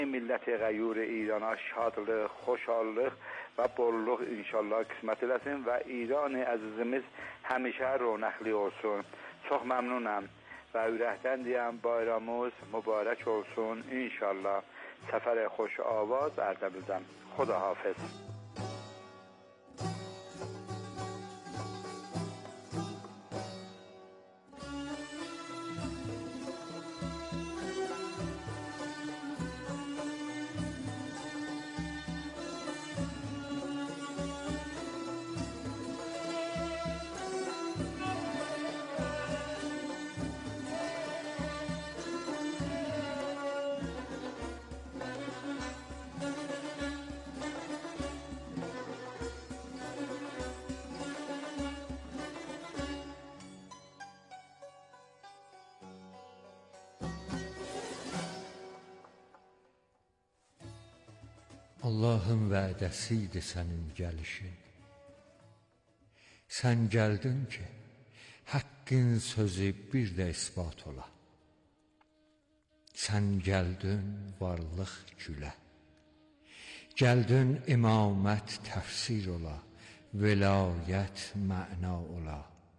Milləti qəyyur İrana şadlıq, xoşallıq və bolluq inşallah qismət eləsin və İran-ı əzizimiz həmişə ronaqlı olsun. Çox məmnunam və ürəkdən deyəm bayramımız mübarək olsun inşallah. Səfər xoş avaz Ərdəbildən. Xudahafiz. Allahın vədəsidir sənin gəlişin. Sən gəldin ki, haqqın sözü bir də isbat ola. Sən gəldin varlıq gülə. Gəldin imamət təfsir ola, vilayət məna ola.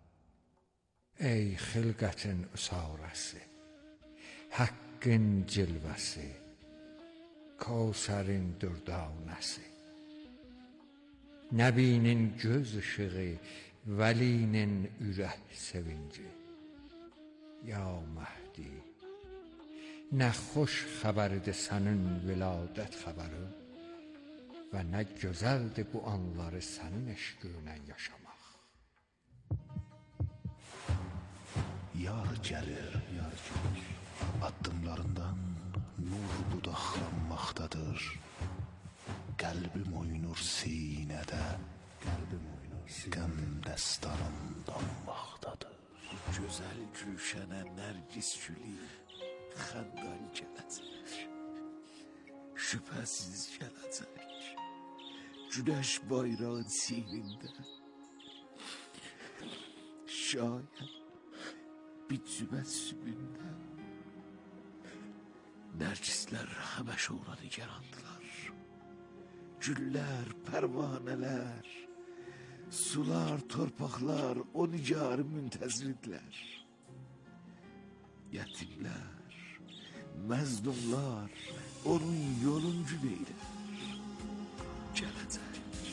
Ey xilqətin üsarəsi, haqqın cilvəsi, Kavsərin dürdanəsi. Nəbinin göz ışığı, vəlinin ürək sevinci. Ya Məhdi, nə xoş xəbəridir sənin viladət xəbəri və nə gözəldir bu anları sənin eşqinlə yaşamaq. Yar gəlir, addımlarından nur budaqlanmaqdadır. Qəlbim oynur sinədə, qəm dəstanım donmaqdadır. Gözəl gülşənə nərgis gülü xəndan gələcək, şübhəsiz gələcək. Günəş bayrağın siyrində, şayət bir cümətsübündə Nərgislər həməşə ona nigarandılar. Güllər, pərvanələr, sular, torpaqlar o nigarı müntəzirdirlər. Yetimlər, məzlumlar onun yolun güleylər. Gələcək.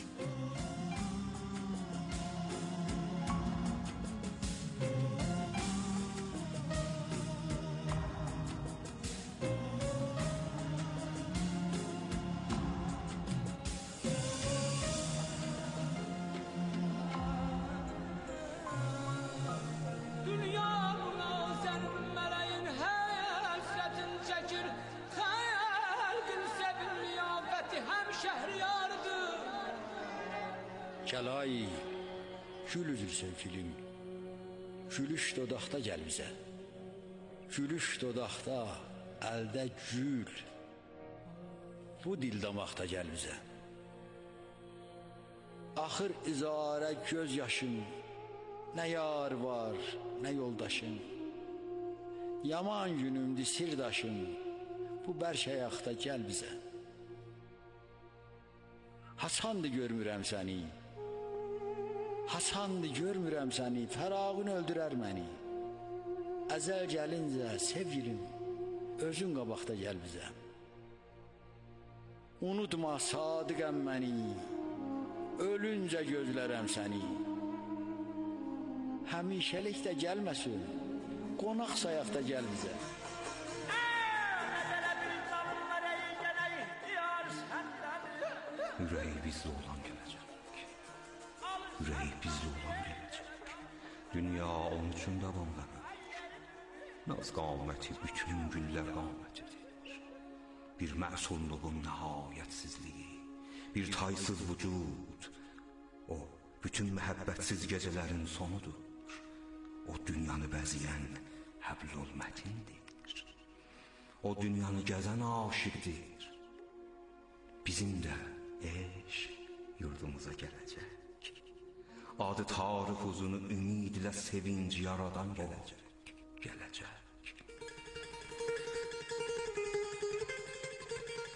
Kəlay, gül üzür sevgilim, gülüş dodaqda gəl bizə. Gülüş dodaqda, əldə gül, bu dil damaqda gəl bizə. Axır izarə göz yaşın, nə yar var, nə yoldaşın. Yaman günümdü sirdaşın, bu bərk ayaqda gəl bizə. Haçandı görmürəm səni, haçandı görmürəm səni, fərağın öldürər məni. Əzəl gəlincə sevgilim, özün qabaqda gəl bizə. Unutma sadiqəm məni, ölüncə gözlərəm səni. Həmişəlik də gəlməsin, qonaq sayaqda gəl bizə. Ürəyi bizdə olan gələcək, ürəyi bizdə olan gələcək. Dünya onun üçün davamlanır, naz qaməti bütün güllər qamətidir. Bir məsulluğun nəhayətsizliyi, bir taysız vücud, o bütün məhəbbətsiz gecələrin sonudur. O dünyanı bəzəyən həblul mətindir, o dünyanı gəzən aşiqdir. Bizim də eşq yurdumuza gələcək, adı tarix uzunu ümidlə sevinc yaradan gələcək.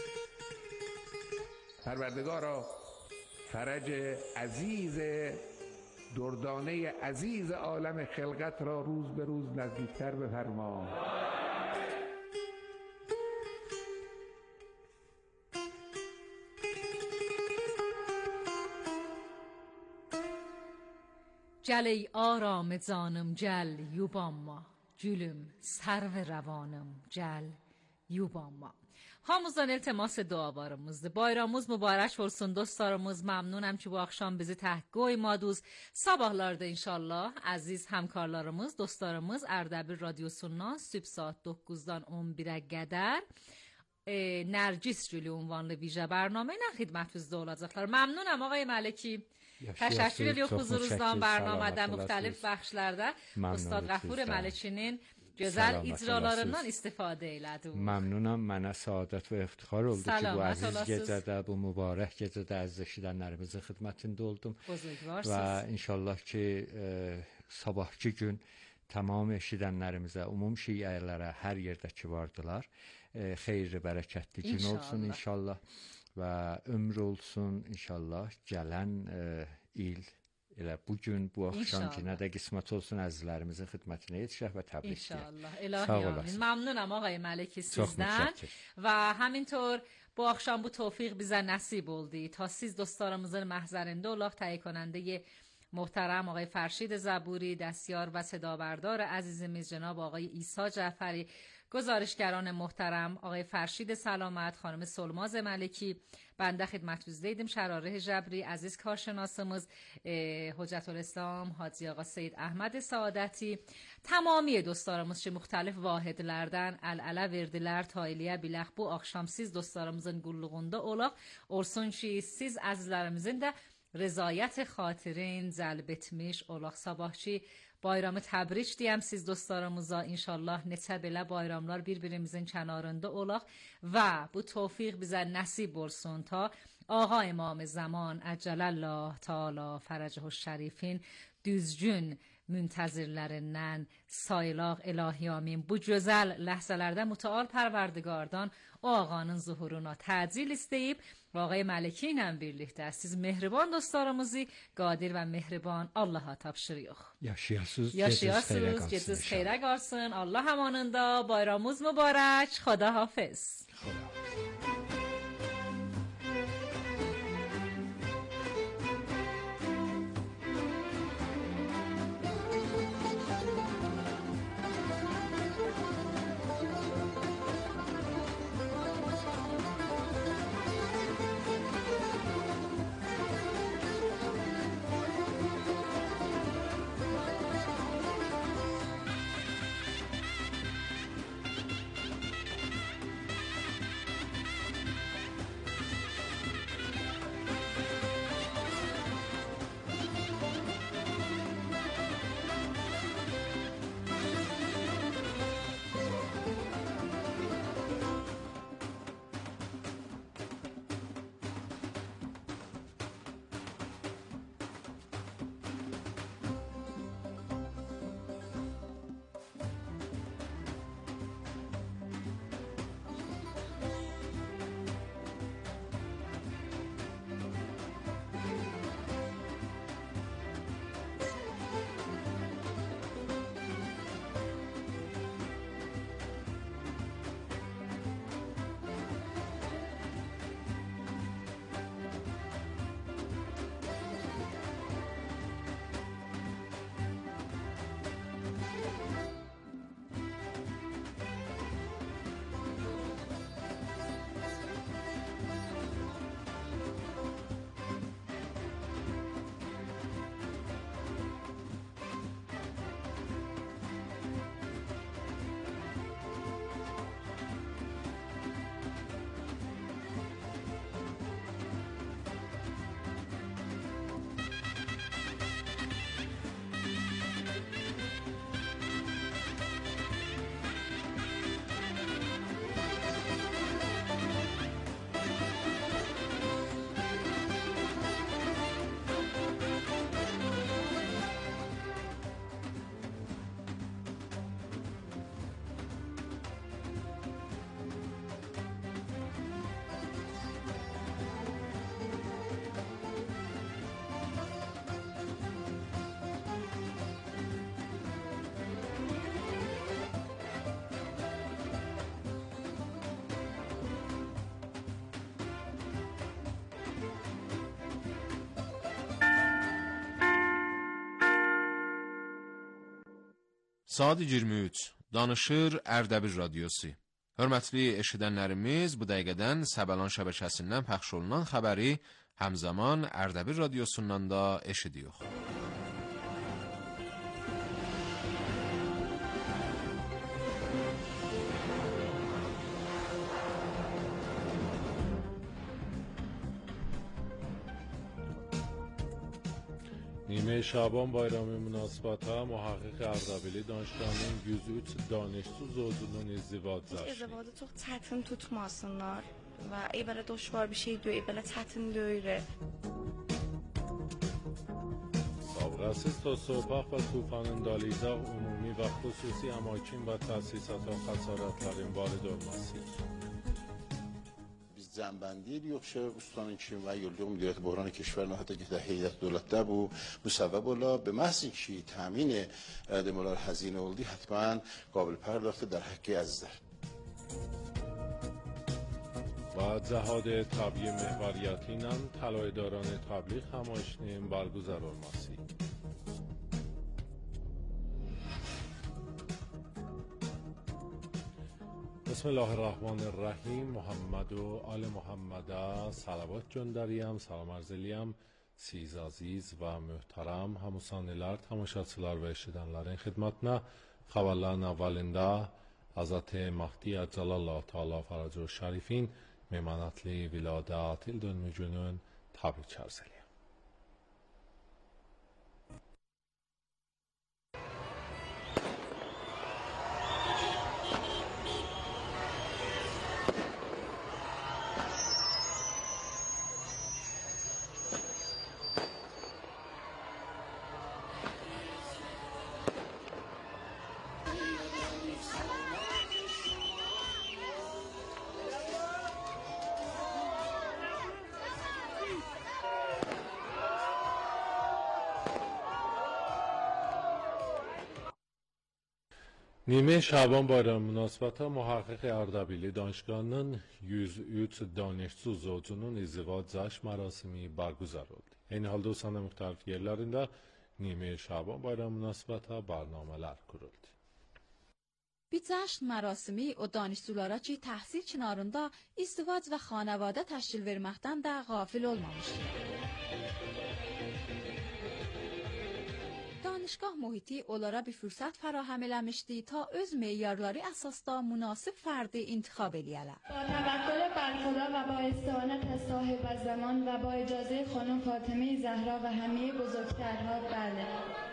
پروردگارا فرج عزیز دردانه عزیز عالم خلقت را روز به روز نزدیکتر بفرما. جل ای آرام جانم جل یوباما، جلم سرو روانم جل یوباما. Hamımızdan iltimas dua varımızdır. Bayramımız mübarək olsun dostlarımız. Məmnunam ki bu axşam bizi təhqiq qoymadınız. Sabahlarda inşallah əziz həmkarlarımız, dostlarımız Ərdəbil radiosundan sübh saat 9-dan 11-ə qədər Nərgis Gülü ünvanlı vicə bərnamə ilə xidmətinizdə olacaqlar. Məmnunam ağay Məliki. Təşəkkür edirik huzurunuzdan bərnamədə müxtəlif bəxşlərdə Ustad Qəfur Məlikinin gözəl icralarından istifadə elədim. Məmnunam, mənə səadət və iftixar oldu ki, bu əziz gecədə, bu mübarək gecədə əziz eşidənlərimizin xidmətində oldum. Və inşallah ki, sabahki gün tamam eşidənlərimizə, umum şiələrə, hər yerdə ki vardılar, xeyirli, bərəkətli gün olsun inşallah və ömür olsun inşallah. Gələn il elə bugün, bu axşam ki, nə də qismət olsun əzizlərimizin xidmətinə yetişək və təbrik edək. İnşallah. İlahi amin. Məmnunam ağay Məliki sizdən və həminطور bu axşam bu tövfiq bizə nəsib oldu ta siz dostlarımızın məhzərində olaq. تهیه کننده محترم آقای فرشید زبوری، دستیار و صدابردار عزیزمیز جناب آقای عیسی جعفری، گزارشگران محترم آقای فرشید سلامت، خانم سلماز ملکی، بنده خدمتتون دیدیم شراره جبری، عزیز کارشناسımız حجت الاسلام حاجی آقا سید احمد سعادتی، تمامی dostlarımız ki müxtəlif vahidlərdən əl-ələ verdilər ta eləyə bilək bu axşam siz dostlarımızın qulluğunda olaq. Olsun ki siz əzizlərimizin də رضایت خاطرین جلب etmiş olaq. Sabahçı bayramı təbrik deyəm siz dostlarımıza. İnşallah neçə belə bayramlar bir-birimizin kənarında olaq və bu tövfiq bizə nəsib olsun ta Ağa İmam Zaman Əcələlllah Teala Fərəcəhu Şərifin düzgün müntəzirlərindən sayılaq. İlahi amin. Bu gözəl ləhzələrdə mütəal Pərverdigardan o ağanın zuhuruna təcil istəyib آقای ملکی ilə birlikdə siz mehriban dostlarımızı qadir və mehriban Allaha tapşırıq. Yaşayasınız, geciniz xeyrə qalsın. Allah amanında. Bayramınız mübarək. Xuda hafiz. Saat 23 danışır Ərdəbil radiosu. Hörmətli eşidənlərimiz, bu dəqiqədən Səbəlan şəbəkəsindən pəxş olunan xəbəri həmzaman Ərdəbil radiosundan da eşidiyoruz. نیمه شعبان bayramı münasibata محقق اردبیلی danışkanın 103 danışçı zodunun izdivac ازدواج çok çətin tutmasınlar və belə düşvar bir şey deyil, belə çətin deyil. سابقه‌سیز تا سوپاق و طوفان دالیزا عمومی و خصوصی اماکن و تأسیسات خسارتların vارد olması. جنبندی لیوخشه استان کشور و یولدوق مدیریت بحران کشور نهاده که در هیئت دولت بو مسبب ولا به محض اینکه تامین دمولار هزینه ولدی حتما قابل پرداخت در حق عزیزler. و جهاد طبیعی محوریتینن طلایه‌داران تبلیغ همایشinin برگزار olması. بسم الله الرحمن الرحیم. محمد و آل محمد salavat gönderiyem, salam arz eliyem. Siz aziz ve muhterem hamusanilər, tamaşaçılar ve eşidənlərin xidmətinə xəbərlərin əvvəlində Hazreti Mahdi Əcəlallah Teala Fərəcü Şərifin memanətli viladət il dönümü günün təbrik arz eliyem. نیمه شعبان bayramı münasibata محقق اردبیلی danışkanının 103 danışçı zodunun izdivac cəşn mərasimi برگزار oldu. Eyni halda Usan'da müxtəlif yerlərində نیمه شعبان bayramı münasibata برنامه‌lər kuruldu. Bir cəşn mərasimi o danışçılara ki, təhsil çınarında izdivac və xanəvadə təşkil verməkdən də qafil olmamışdır. Danışgah muhiti onlara bir fürsət fərahem eləmişdi ta öz meyarları əsasda münasib fərdi intikhab eləyələr. با توکل بر خدا و با استعانت صاحب الزمان و با اجازه خانم فاطمه زهرا و همه بزرگترها بله.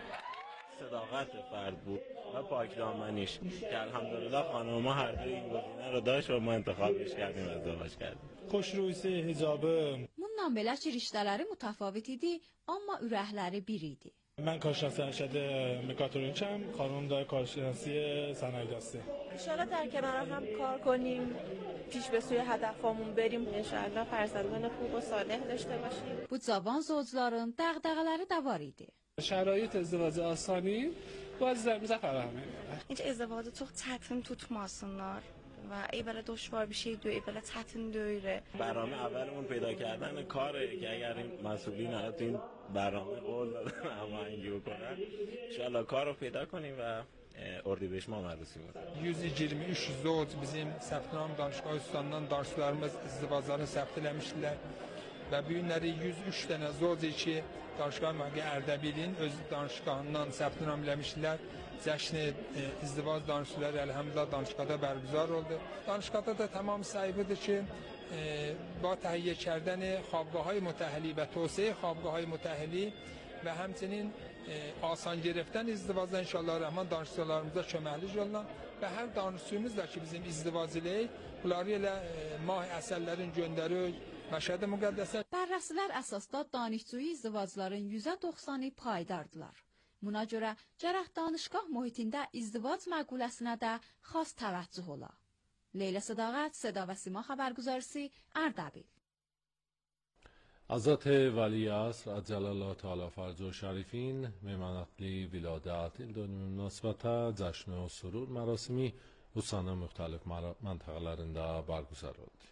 صداقت فرد بود و پاکدامنیش که الحمدلله خانم ما هر دوی این گزینه رو داشت و ما انتخابش کردیم و ازدواج kerdیم. Xoşruysi hicabı. Bundan belə ki, riştələri mütəfavit idi, amma ürəkləri bir idi. من کارشناسی ارشد مکاترونیکم، خانم داره کارشناسی صنایع دستی. انشالله در کنار هم کار کنیم، پیش به سوی هدفمون بریم، انشالله فرزندان خوب و صالح داشته باشیم. Bu cavan zovcuların dəğdəğələri də var idi. شرایط ازدواج آسانی bu azizlərimizə fərahem edirlər. Heç ازدواج çox çətin tutmasınlar و belə düşvar bir şey deyil, belə çətin deyil. برنامه اولمون پیدا کردن کاره که اگر این مسئولین الان تو این برنامه قول دادن اما اینجور کنن انشالله کار رو پیدا کنیم و اردیبهشت ما عروسی بکنیم. 123 zod bizim Səftinam Danışgah Üstanından danışıqlarımız izdivaclarını səbt eləmişdilər və bu günləri 103 dənə zod ki Danışgah Məqə Ərdəbilin öz danışgahından səbtinam eləmişdilər. Cəşn izdivac danışıqları elhamdülillah danışgahda برگزار oldu. Danışgahda da tamam sahibidir ki با تهیه کردن خوابگاه‌های متأهلی و توسعه خوابگاه‌های متأهلی و همچنین آسان گرفتن ازدواج انشالله رحمان danışıqlarımıza köməklik olurlar və hər danışığımız da ki bizim izdivac eləyik, bunları elə mah əsərlərin göndərik Məşhəd müqəddəsə. Bərrəsilər əsasda danışçı izdivacların %90'ı paydardılar. Buna görə gərək danışgah mühitində izdivac məquləsinə də xas təvəccüh ola. Leyla Sədaqət, Seda və Sima xəbərgüzarisi, Ərdəbil. Hazrat Vəliəsr Əcəlallah Teala Fərcu Şərifin memanətli viladət il dönümü münasibətə cəşn və surur mərasimi Usanın müxtəlif məntəqələrində برگزار oldu.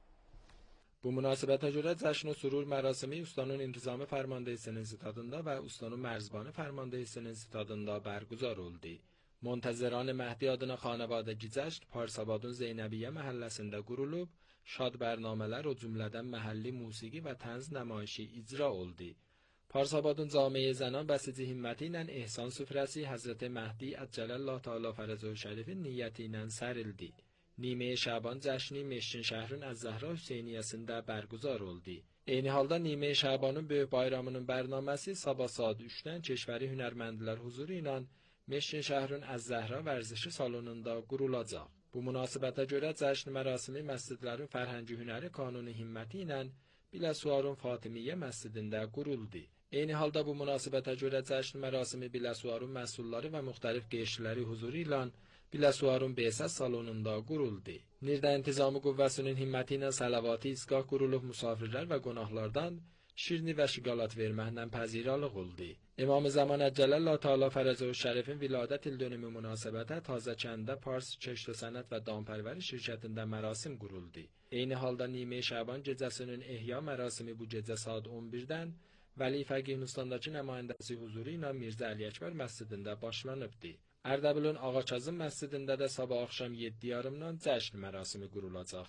Bu münasibətə görə cəşn və surur mərasimi Ustanın intizamı fərmandehisi stadında və Ustanın mərzbanı fərmandehisi stadında برگزار oldu. Montazəran Məhdi adına xanavadagi cəşn Parsabadın Zeynəbiyyə məhəlləsində qurulub, şad bərnamələr o cümlədən məhəlli musiqi və tənz nəmayişi icra oldu. Parsabadın Camiə Zənan bəsici himməti ilə ehsan süfrəsi Həzrət Məhdi Əcələllah Teala Fərəcəhu Şərifin niyyəti ilə sərildi. Nimə Şaban cəşni Meşin şəhrin Az-Zəhra Hüseyniyyəsində bərgüzar oldu. Eyni halda Nimə Şabanın böyük bayramının bərnaməsi sabah saat 3-dən Keşvəri hünərməndlər huzuru ilə Meşin şəhrin Az-Zəhra vərzişi salonunda qurulacaq. Bu münasibətə görə cəşn mərasimi məscidlərin fərhəngi hünəri kanuni himməti ilə Biləsuvarın Fatimiyyə məscidində quruldu. Eyni halda bu münasibətə görə cəşn mərasimi Biləsuvarın məhsulları və müxtəlif qeyşləri huzuru ilə Biləsuvarın Beysəs salonunda quruldu. Nirdə İntizamı Qüvvəsinin himməti ilə səlavati isqah qurulub musafirlər və qonaqlardan şirni və şiqalat verməklə pəziralıq oldu. İmam-ı Zaman Əcələllah Teala Fərəcəhu Şərifin viladət il dönümü münasibətə Tazəkəndə Pars Keşf Sənət və Dampərvəri şirkətində mərasim quruldu. Eyni halda Nimə Şaban gecəsinin ehya mərasimi bu gecə saat 11-dən Vəli Fəqih Hindistandakı nümayəndəsi huzuru ilə Mirzə Əli Əkbər məscidində başlanıbdı. Ərdəbilin Ağakazım məscidində də sabah axşam 7:30-dan cəşn mərasimi qurulacaq.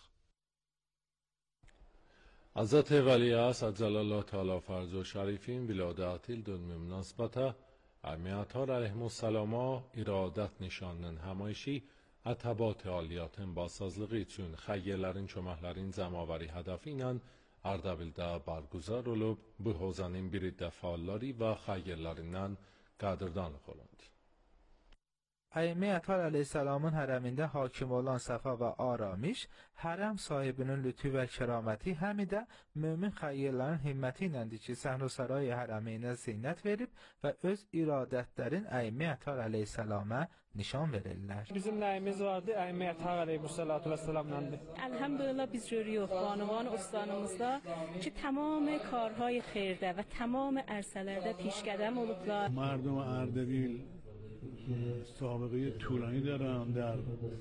Hazret Veliaht Əcələllah Teala Fərəcəhu Şərifin viladət il dönümü münasibətə Əmiyyətlər əleyhissalama iradət nişanının həmayişi ətəbat aliyyatın basazlığı üçün xəyyələrin köməklərin cəmavəri hədəfi ilə Ərdəbildə bərgüzar olub, bu hozanın bir iddə fəalları və xəyyərlərindən qədrdanlıq olundu. Əimə Ətər əleyhissalamın hərəmində hakim olan səfa və aramış, hərəm sahibinin lütfü və kəraməti həmi də mömin xəyyərlərin himməti iləndir ki, Səhnusarayı hərəminə zinət verib və öz iradətlərin Əimə Ətər əleyhissalama nişan verirlər. Bizim nəyimiz vardı, Əimə Ətər əleyhissalamdandır. Elhamdülillah biz görüyoruz banıvan ustanımızda ki, tamam karhay xeyirdə və tamam ərsələrdə پیشقدم olublar. مردم اردبیل سابقه طولانی دارن در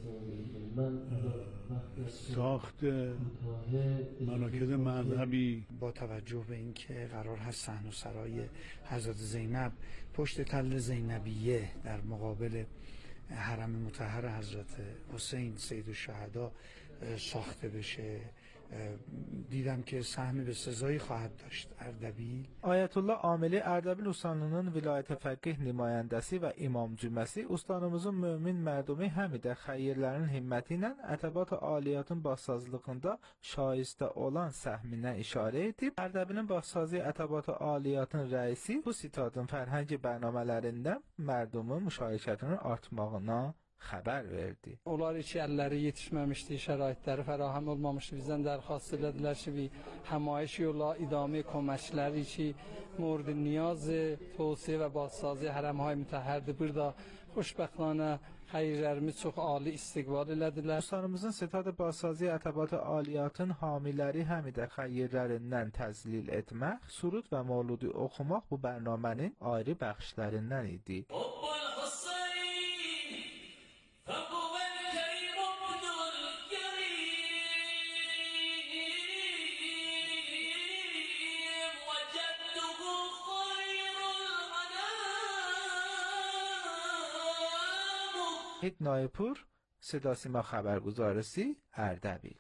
ساخت مراکز مذهبی. با توجه به اینکه قرار هست صحنه‌سرای حضرت زینب پشت تل زینبیه در مقابل حرم مطهر حضرت حسین سید الشهدا ساخته بشه، دیدم که سهم به سزایی خواهد داشت اردبیل. آیت الله عاملی Ərdəbil Ustanının vilayət fəqih nümayəndəsi və imam cüməsi ustanımızın mömin mərdumi həm də xəyyərlərin himməti ilə ətəbat aliyyatın başsazlığında şayistə olan səhminə işarə edib, Ərdəbilin başsazı ətəbat aliyyatın rəisi bu sitadın fərhəngi bərnamələrində mərdumun müşarəkətinin artmağına xəbər verdi. Onlar iki əlləri yetişməmişdi, şəraitləri fərahem olmamışdı. Bizdən dərxast elədilər ki, bir həmayiş yola idame köməkləri ki, mورد نیاز توسعه və bazsazı hərəmhay mütəhhərdir. Burada xoşbəxtانه xəyrlərimiz çox ali istiqbal elədilər. Ustanımızın sitad bazsazı ətəbat aliyyatın hamiləri həm də xəyrlərindən təzlil etmək, surud və mavludi oxumaq bu bərnamənin ayrı bəxşlərindən idi. نایپور صدا سیما خبرگزارسی اردبیل.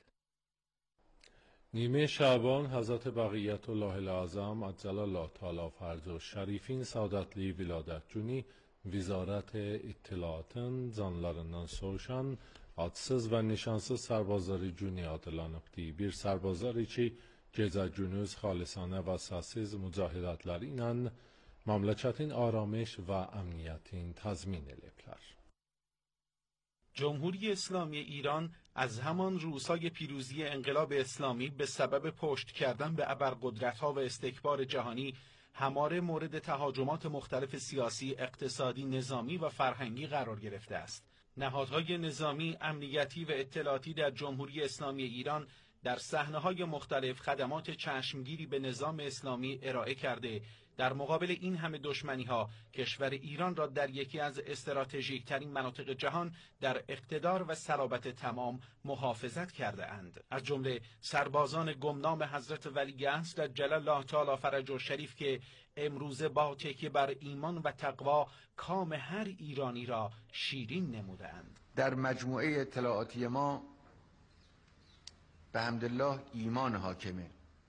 نیمه شعبان حضرت بقیت الله الاعظم عجلالله تعالی فرجه şərifin saadətli viladət günü Vizarət İttilaatın canlarından soruşan adsız və nişansız sərbazları günü adlanıbdı. Bir sərbazları ki gecə gündüz xalisanə və səssiz mücahidətləri ilə məmləkətin aramış və əmniyyətin təzmin ediblər. جمهوری اسلامی ایران از همان روزهای پیروزی انقلاب اسلامی به سبب پشت کردن به ابرقدرت‌ها و استکبار جهانی همواره مورد تهاجمات مختلف سیاسی، اقتصادی، نظامی و فرهنگی قرار گرفته است. نهادهای نظامی، امنیتی و اطلاعاتی در جمهوری اسلامی ایران در صحنه‌های مختلف خدمات چشمگیری به نظام اسلامی ارائه کرده، در مقابل این همه دشمنی‌ها کشور ایران را در یکی از استراتژیک ترین مناطق جهان در اقتدار و صلابت تمام محافظت کرده اند. از جمله سربازان گمنام حضرت ولیعصر جل الله تعالی فرجه شریف که امروزه با تکیه بر ایمان و تقوا کام هر ایرانی را شیرین نموده اند. در مجموعه اطلاعاتی ما به حمدالله ایمان حاکمه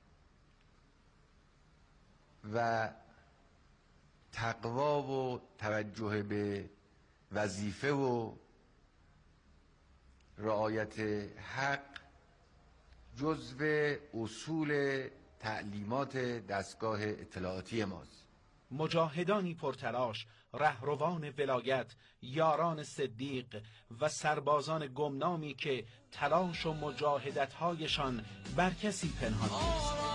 و تقوا و توجه به وظیفه و رعایت حق جزو اصول تعلیمات دستگاه اطلاعاتی ماست. مجاهدانی پرتلاش، رهروان ولایت، یاران صدیق و سربازان گمنامی که تلاش و مجاهدت‌هایشان بر کسی پنهان نیست.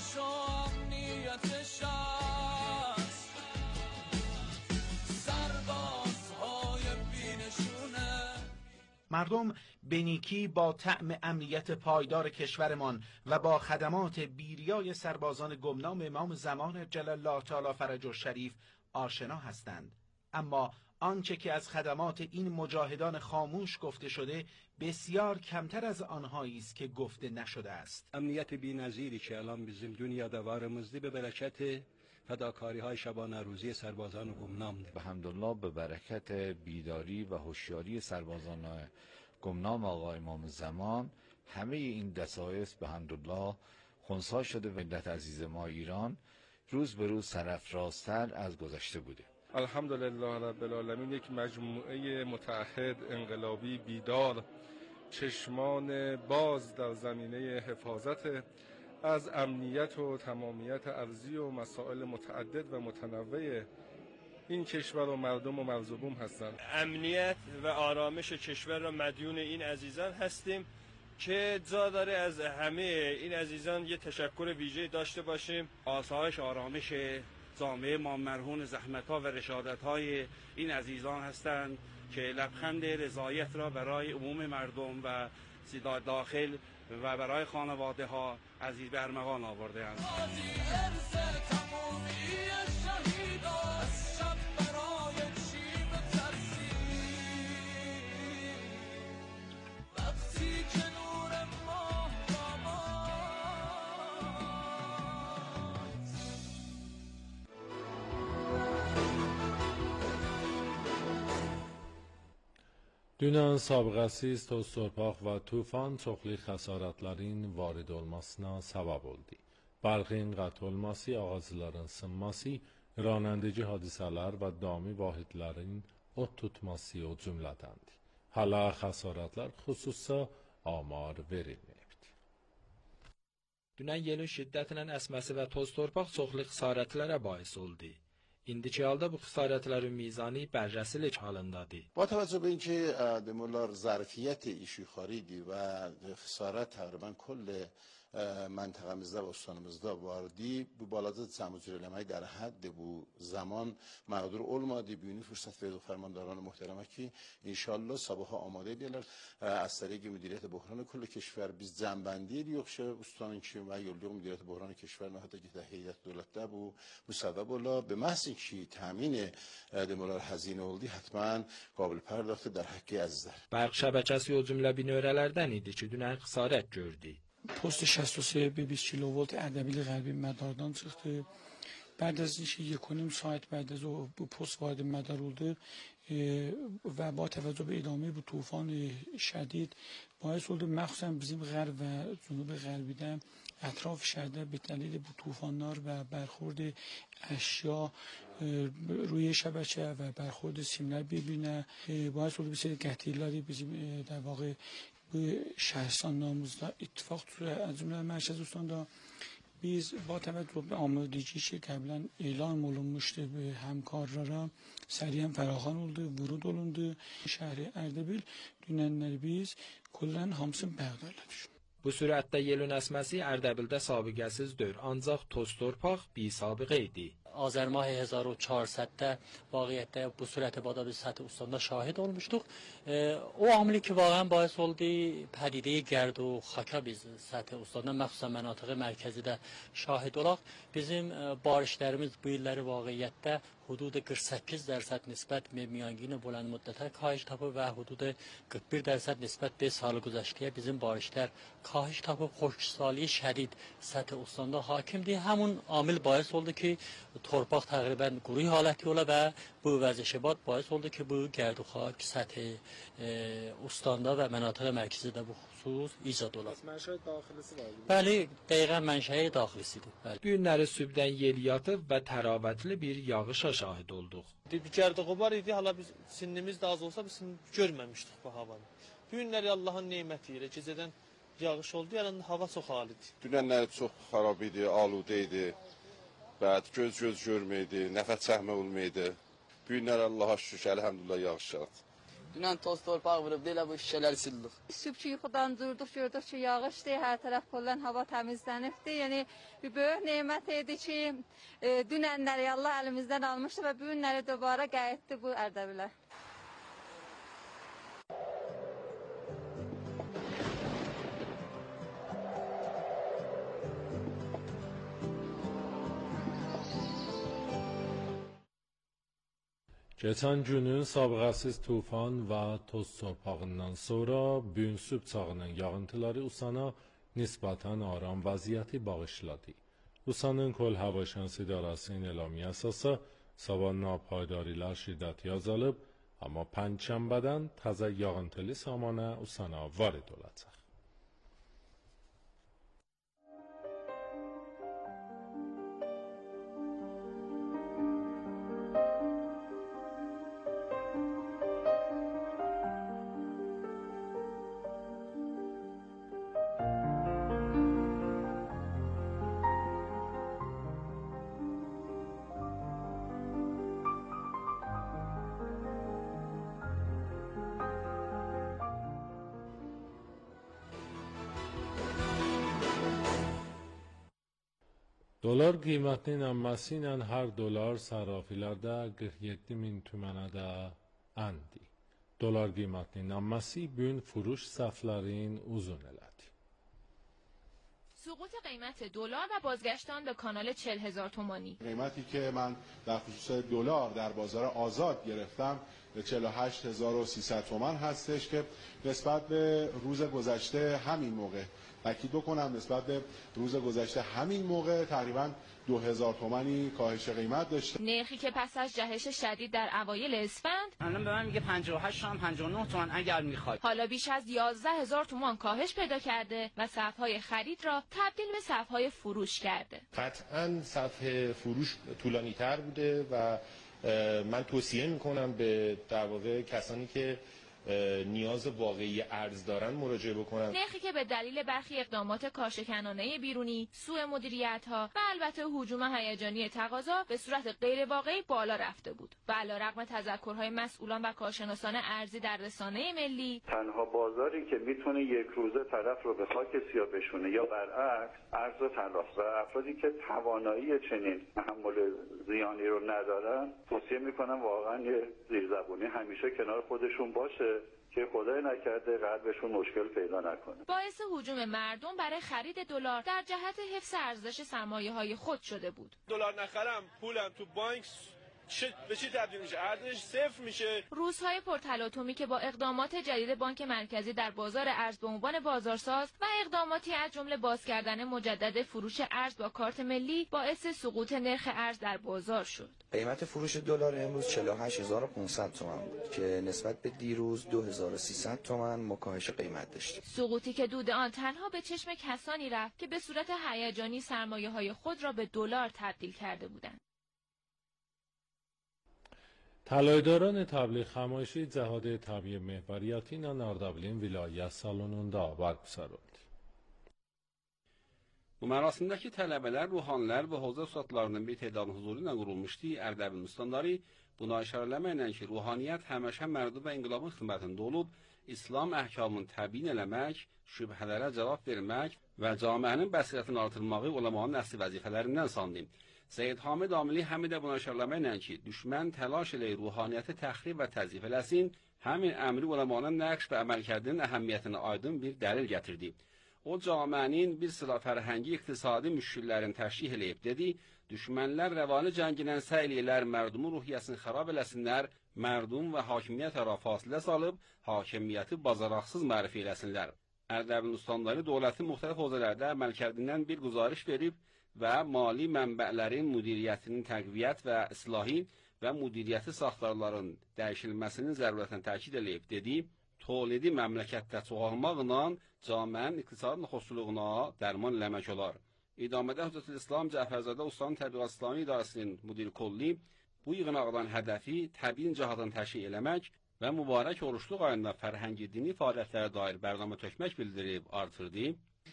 مردم به نیکی با طعم امنیت پایدار کشورمان و با خدمات بیریای سربازان گمنام امام زمان جل الله تعالی فرجه شریف آشنا هستند، اما آنچه که از خدمات این مجاهدان خاموش گفته شده بسیار کمتر از آنهایی است که گفته نشده است. امنیت بی‌نظیری که الان bizim دنیادوارımızda به برکت فداکاری‌های شبانه روزی سربازان گمنام به حمدالله به برکت بیداری و هوشیاری سربازان گمنام آقا امام زمان همه این دسایس به حمدالله خنثی شده و ملت عزیز ما ایران روز به روز سرافرازتر از گذشته بوده. الحمدلله رب العالمین یک مجموعه متعهد انقلابی بیدار چشمان باز در زمینه حفاظت از امنیت و تمامیت ارضی و مسائل متعدد و متنوع این کشور و مردم و مرزبوم هستند. امنیت و آرامش کشور را مدیون این عزیزان هستیم که جا داره از همه این عزیزان یه تشکر ویژه داشته باشیم. آسایش آرامش جامعه ما مرهون زحمت‌ها و رشادت‌های این عزیزان هستند که لبخند رضایت را برای عموم مردم و داخل و برای خانواده ها عزیز به ارمغان آورده اند. Dünən sabıqəsiz toz torpaq və tufan çoxlu xəsarətlərin varid olmasına səbəb oldu. Barğın qət olması, ağacların sınması, ranəndici hadisələr və dami vahidlərin ot tutması o cümlədəndir. Hala xəsarətlər xüsusa amar verilməyibdir. Dünən yelin şiddətinin əsməsi və toz torpaq çoxlu xəsarətlərə bais oldu. İndiki halda bu xəsarətlərin میزانی بررسیlik halındadır. با توجه به اینکه دمولار ظرفیت ایشوخواریدی و خسارت تقریبا کل منطقemizdə و استانımızda vardı. Bu balaca cəmcirələməyi در حد bu zaman mağdur olmadı. Büyünü fırsat verdi فرمانداران محترمه ki inşallah sabaha amade edirlər. از طریق مدیریت بحران کل کشور biz cəmbəndi yoxsa ustanın ki və yolluq مدیریت بحران کشور نه حتی که در هیئت دولتdə bu müsəvvəb ola به محض اینکه تامین دمولار هزینه oldu حتما قابل پرداخت در حق عزیزlər. Barq şəbəkəsi o cümlə binövrələrdən idi ki dünən xəsarət gördü. پست 63 به 20 کیلوولت اردبیل غربی مداردان çıktı. بعد از اینکه 1.5 ساعت بعد از bu پست وارد مدار oldu و با توجه به ادامه bu طوفان شدید باعث oldu مخصوصا bizim غرب و جنوب غربی‌ده اطراف شهر به دلیل bu طوفان‌ها و برخورد اشیا روی شبکه و برخورد سیمنر ببینه باعث oldu bir seri قحطی‌لاری bizim در واقع bu شهرستان ناموزدا اتفاق از جمله مرکز استاندا biz با توجه به آمادگی که قبلا اعلام olunmuştu به همکارlara سریعا ferahan oldu, vurud olundu. Şəhri Erdebil dünənləri biz kullan hamısını bəğdərlədik. Bu sürətdə yelin əsməsi Ərdəbildə sabiqəsiz deyil, ancaq toz torpaq bisabiqə idi. آذر ماه 1400 واقعیت bu surət bada biz səthi ustandə şahid olmuşduq. O amili ki واقعا باعث oldu pədidəyə gərd o xaka biz səthi ustandə məxsusən mənatiqi mərkəzidə şahid olaq. Bizim barışlarımız bu illəri واقعیتdə hudud 48% nisbət miyanginə بلند müddətə کاهش tapıb və hudud 41% nisbət 5 سال گذشته bizim barışlar کاهش tapıb xuşksali şədid səthi ustandə hakimdir. Həmin amil باعث oldu ki torpaq təqribən quru haləti ola və bu vəziyyət باعث oldu ki bu gərd o xak səthi ustandə və mənatiq mərkəzində bu xüsus icad ola. Mənşəyi daxilisi var. Bəli, dəqiqən mənşəyi daxilisidir. Bəli. Bu günləri sübdən yel yatıb və təravətli bir yağışa şahid olduq. Bir gərdiği var idi, hala biz sinimiz də az olsa biz görməmişdik bu havanı. Bu günləri Allahın neməti ilə gecədən yağış oldu, yəni hava çox alidir. Dünənləri çox xarab idi, aludə idi. Bəd göz görməydi, nəfəs çəkmə olmaydı. Bu günlər Allaha şükür, əlhəmdülillah yağış yağdı. Dünən toz torpaq vurub, deyilə bu şişələri sildik. Sübh yuxudan durduk, gördük ki yağışdır, hər tərəf pollan hava təmizlənibdi. Yəni bir böyük nemət idi ki, dünənləri Allah əlimizdən almışdı və bu günləri dobara qayıtdı bu Ərdəbilə. Geçen günün sabıqəsiz tufan ve toz torpağından sonra bugün sübh çağının yağıntıları Usana nisbeten aram vəziyyəti bağışladı. Usanın Kol Hava Şansı İdarəsinin elamı əsası sabah napaydarilar şiddəti azalıb, amma pənçənbədən təzə yağıntılı samana Usana varid olacaq. Dolar qiymətinin enməsi ilə hər dolar sərrafilərdə 47.000 tümənə də endi. Dolar qiymətinin enməsi bugün furuş səhvlərin uzun elədi. سقوط قیمت دلار و بازگشتن به کانال 40,000 تومانی. قیمتی که من در خصوص دلار در بازار آزاد گرفتم 48,300 تومان هستش که نسبت به روز گذشته همین موقع تاکید کنم نسبت به روز گذشته همین موقع تقریبا 2000 تومانی کاهش قیمت داشته. نرخی که پس از جهش شدید در اوایل اسفند الان به من میگه 58 تومن 59 تومن اگر میخواید. حالا بیش از 11,000 تومان کاهش پیدا کرده و صف‌های خرید را تبدیل به صف‌های فروش کرده. قطعاً صف فروش طولانی‌تر بوده و من توصیه میکنم به در واقع کسانی که نیاز واقعی ارز دارن مراجعه بکنن. نرخی که به دلیل برخی اقدامات کارشکنانه بیرونی، سوء مدیریت‌ها و البته هجوم هیجانی تقاضا به صورت غیر واقعی بالا رفته بود. و علیرغم تذکرهای مسئولان و کارشناسان ارزی در رسانه ملی، تنها بازاری که میتونه یک روزه طرف رو به خاک سیاه بشونه یا برعکس ارز و طلاست و افرادی که توانایی چنین تحمل زیانی رو ندارن توصیه میکنم واقعا یه زیرزبونی همیشه کنار خودشون باشه که خدای نکرده قلبشون مشکل پیدا نکنه. باعث هجوم مردم برای خرید دلار در جهت حفظ ارزش سرمایه‌های خود شده بود. دلار نخرم پولم تو بانک به چی تبدیل میشه؟ ارزش صفر میشه. روزهای پرتلاطمی که با اقدامات جدید بانک مرکزی در بازار ارز به عنوان بازارساز و اقداماتی از جمله باز کردن مجدد فروش ارز با کارت ملی باعث سقوط نرخ ارز در بازار شد. قیمت فروش دلار امروز 48500 تومان بود که نسبت به دیروز 2300 تومان مکاهش قیمت داشت. سقوطی که دود آن تنها به چشم کسانی رفت که به صورت هیجانی سرمایه‌های خود را به دلار تبدیل کرده بودند. Təlaydarın təbliğ xəmayişi cəhədi təbii məhvəriyyəti ilə Ərdəbilin vilayət salonunda barqusar oldu. Bu mərasimdəki tələbələr, ruhanilər və hovza ustadlarının bir tədavül huzuru ilə qurulmuşdu. Ərdəbil müstanları buna işarələməklə ki, ruhaniyyət həmişə mərdu və inqilabın xidmətində olub, İslam əhkamını təbyin eləmək, şübhələrə cavab vermək və camiənin bəsirətini artırmağı ulamanın əsli vəzifələrindən sandım. Seyyid Hamid Amili həmi də buna işarələməklə ki, düşmən təlaş eləyir ruhaniyyəti təxrib və təzif eləsin, həmin əmri ulamanın nəqş və əməlkərdinin əhəmiyyətini aydın bir dəlil gətirdi. O camiənin bir sıra fərhəngi iqtisadi müşkillərini təşrih eləyib dedi, düşmənlər rəvani cəngindən səy eləyirlər mərdumun ruhiyyəsini xarab eləsinlər, mərdum və hakimiyyət ara fasilə salıb, hakimiyyəti bazaraqsız mərif eləsinlər. Ərdəbilin ustandları dövlətin müxtəlif hövzələrdə əməlkərdindən bir güzariş verib və mali mənbələrin müdiriyyətinin təqviyyət və islahi və müdiriyyəti saxtarların dəyişilməsinin zərurətini təkid eləyib dedi, tolidi məmləkətdə çoxalmaqla camiənin iqtisadi naxoşluğuna dərman eləmək olar. İdamədə Hüccətül İslam Cəfərzadə Ustanın Təbliğat İslami İdarəsinin müdiri kolli bu yığınaqdan hədəfi təbiin cihazını təşkil eləmək və mübarək oruçluq ayında fərhəngi dini fəaliyyətlərə dair bərnamə tökmək bildirib artırdı.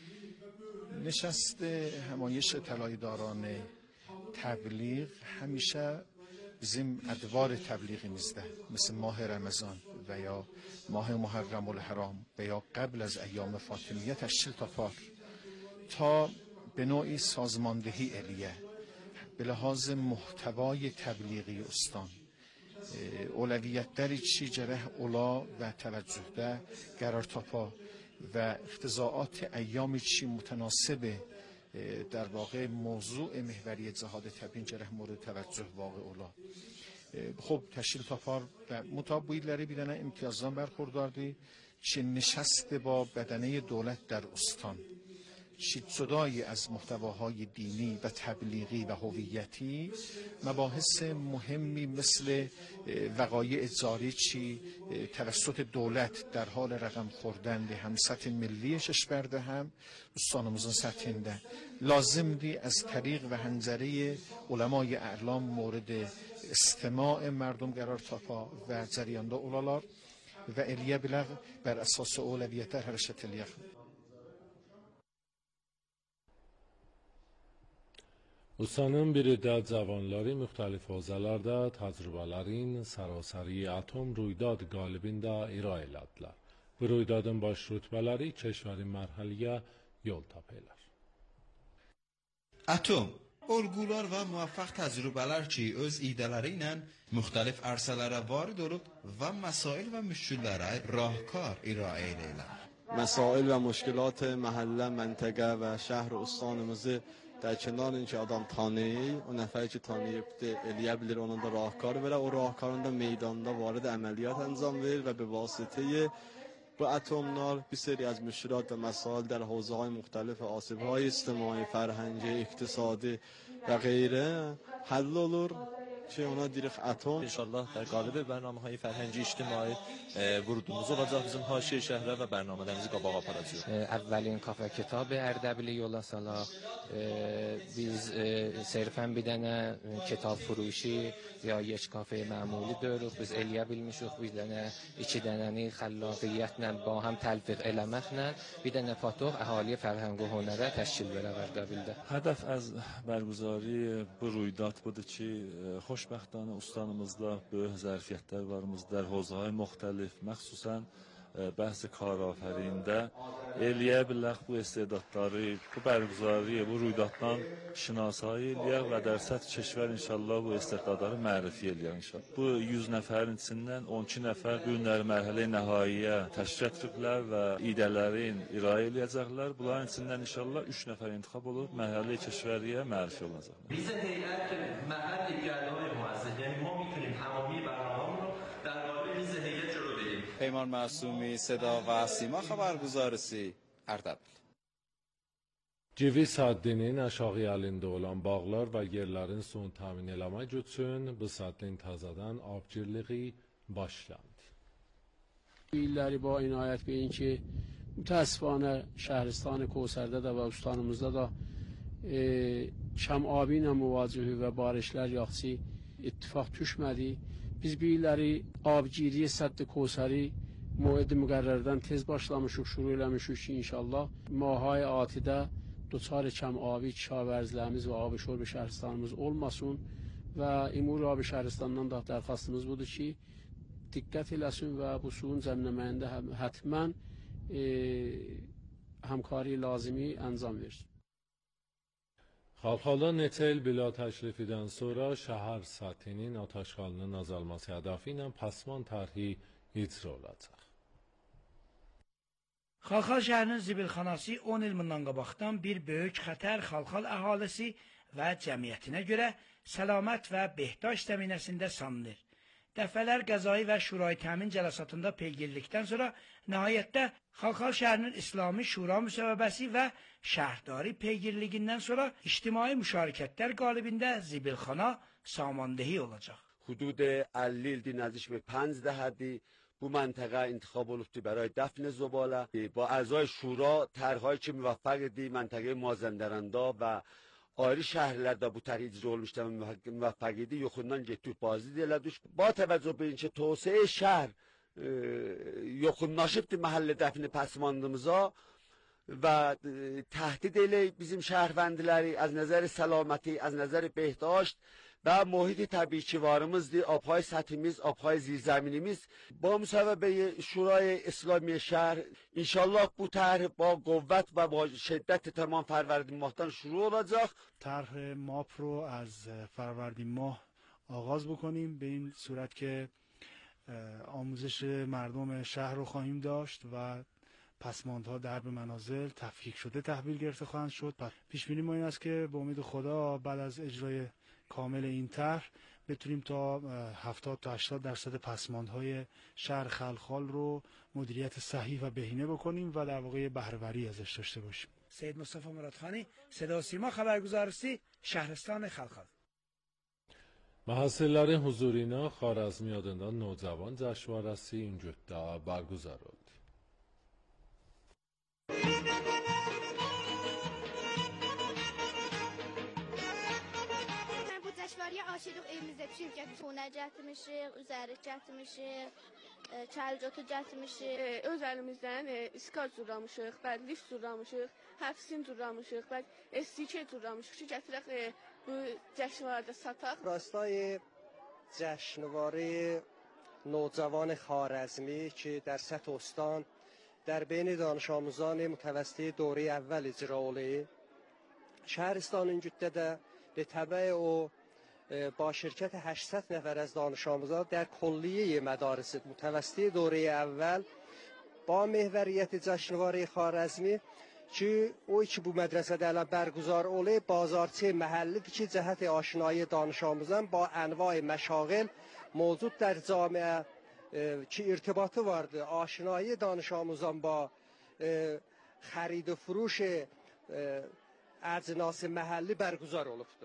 نشست همایش طلایه‌داران تبلیغ همیشه bizim ادوار تبلیغimizde مثل ماه رمضان و یا ماه محرم الحرام و یا قبل از ایام فاطمیه تشکیل تا به نوعی سازماندهی علیه به لحاظ محتوای تبلیغی استان اولویت‌داری چی جره اولا و توجهده قرار تاپا و اقتضاعات ایام چی متناسب در واقع موضوع محوری جهاد تبیین جره مورد توجه واقع اولا خب تشکیل تاپار و مطابقیلری بیدنه امتیازان برخورداردی چی نشست با بدنه دولت در استان چی جدای از محتواهای دینی و تبلیغی و هویتی مباحث مهمی مثل وقایع جاری چی توسط دولت در حال رقم خوردن هم سطح ملی کشورده هم استانımızın سطحinde لازم دی از طریق و هنجره علمای اعلام مورد استماع مردم قرار تاپا و جریانده اولاlar و الیه بلغ بر اساس اولویتler hareket eliyek. Ustanın biri də cavanları müxtəlif hövzələrdə təcrübələrin sərasəri atom ruydad qalibində ira elədilər. Bu ruydadın baş rütbələri keşvərin mərhəliyə yol tapırlar. Atom الگوlar və muvaffaq təcrübələr ki, öz idələri ilə müxtəlif ərsələrə varid olub və məsail və müşkillərə راهکار ارائه edirlər. مسائل و مشکلات محله، منطقه و شهر استانımızı در کنار اینکه آدم تانه‌ای اون نفری که تانه‌ای بوده الیه bilir onun da راهکار بره o راهکارında meydanda وارد عملیات انجام verir و به واسطه bu atomlar bir seri از مشکلات و مسائل در حوزه‌های مختلف آسیب‌های اجتماعی، فرهنگی، اقتصادی و غیره حل olur ki ona deyirik atom. İnşallah da qalibi bərnamələri fərhəngi ictimai vurudumuz olacaq bizim haşiyə şəhərə və bərnamələrimizi qabağa aparacağıq. اولین کافه کتاب اردبیلی yola salaq. Biz صرفاً bir dənə kitab furuşi یا یک کافه معمولی دارıq. Biz eləyə bilmişik bir dənə iki dənəni xəllaqiyyətlə با هم تلفیق eləməklə bir dənə patoq əhaliyə fərhəng və hünərə təşkil verə Ərdəbildə. Hədəf az برگزاری bu ruydad budur ki, xoşbəxtانه ustanımızda böyük zərfiyyətlər varımız در حوزه‌های مختلف məxsusən bəhs karafərində eləyə bilək bu istedadları, bu bərgüzari, bu ruydaddan şinasayı eləyək və در سطح کشور inşallah bu istedadları mərifə eləyək inşallah. Bu 100 nəfərin içindən 12 nəfər bu günləri mərhələ nəhaiyə təşkil ediblər və idələrin irayə eləyəcəklər. Bunların içindən inşallah 3 nəfər intikhab olub mərhələ keşvəriyə mərifə olacaqlar. Biz heyət məhəlli gəldəy müəssisə, yəni ما میتونیم تمامی برنامه‌مون رو در قالب میز هیئت جلو بریم. پیمان معصومی، صدا و سیما xəbərgüzarısı Ərdəbil. Civi saddinin aşağı əlində olan bağlar və yerlərin suyunu təmin eləmək üçün bu saddin təzədən abgirliği başlandı. İlləri با inayət beyin ki, mütəəssifانه şəhristan Kousərdə də və ustanımızda da kəm abi ilə müvacihi və barişlər yaxşı ittifaq düşmədi. Biz bu illəri abgiriyə Sədd-i Kousəri موعد müqərrərdən tez başlamışıq, şuru eləmişik ki, inşallah mahay atidə doçar kəm abi kişavərzlərimiz və abi şorb şəhristanımız olmasın və İmur abi şəhristandan da dərxastımız budur ki, dikkat eləsin və bu suyun zəminləməyində həttəmən همکاری لازمی انجام versin. Xalxala neçə il bila təşrifidən sonra şəhər səthinin ataşxalının azalması hədəfi ilə pasman tərhi icra olacaq. Xalxal şəhərinin zibilxanası 10 il bundan qabaqdan bir böyük xətər Xalxal əhalisi və cəmiyyətinə görə səlamət və behdaş zəminəsində sanılır. Dəfələr qəzai və şurayı təmin cələsatında peygirlikdən sonra nəhayətdə Xalxal şəhərinin İslami Şura müsəbəbəsi və şəhrdari peygirligindən sonra ictimai müşarikətlər qalibində zibilxana samandehi olacaq. حدود 50 ildir نزدیک به 5 دهه‌ای bu منطقه انتخاب olubdu برای دفن زباله با اعضای شورا طرحهایی که موفق دی منطقه مازندران'da ve ayrı şehirlerde bu tarih icra olmuştu muvaffak idi yoxundan getdik bazı elədik. Ba təvəccüh beyin ki توسعه şəhər yoxunlaşıbdı mahalle dəfni pasmandımıza və təhdid elə bizim şəhərvəndiləri az nəzər səlaməti, az nəzər behdaşt və muhit təbii ki varımızdır, abhay səthimiz, abhay zirzəminimiz. Bu müsəbəbəyi Şurای İslami şəhər inşallah bu tərh با قوت و با شدت تمام فروردین ماهتان شروع olacaq. طرح ماپ رو از فروردین ماه آغاز بکنیم به این صورت که آموزش مردم شهر رو خواهیم داشت و پسماندها درب منازل تفکیک شده تحویل گرفته خواهند شد. پیش بینی ما این است که به امید خدا بعد از اجرای کامل این طرح بتونیم تا 70 تا 80% پسماندهای شهر خلخال رو مدیریت صحیح و بهینه بکنیم و در واقع بهره‌وری ازش داشته باشیم. سید مصطفی مرادخانی، صدا و سیما خبرگزارسی، şəhəristان Xalxal. Məhəssəllərin huzuru ilə Xarəzmi adında Nocavan cəşvarəsi İncütdə برگزار oldu. Aşırı evimizdə çirkət tuna gətirmişik, üzərik gətirmişik, kəlcotu gətirmişik. Öz əlimizdən iskaz zurlamışıq, bəli lif zurlamışıq, həfsin zurlamışıq, bəli STK zurlamışıq ki, gətirək bu cəşnvarda sataq. راستای جشنواره نوجوان خارزمی که در سطح استان در بین دانش آموزان متوسط دوره اول اجرا oluyor. شهرستان اینجوده de به تبع او با شرکت 800 نفر از دانش آموزان در کلیه مدارس متوسطی دوره اول با محوریت جشنواره خوارزمی که اوی که bu مدرسه الان برگزار اوله بازارچه محلی که جهت آشنایی دانش آموزان با انواع مشاغل موجود در جامعه که ارتباطı vardı آشنایی دانش آموزان با خرید و فروش اجناس محلی برگزار olubdu.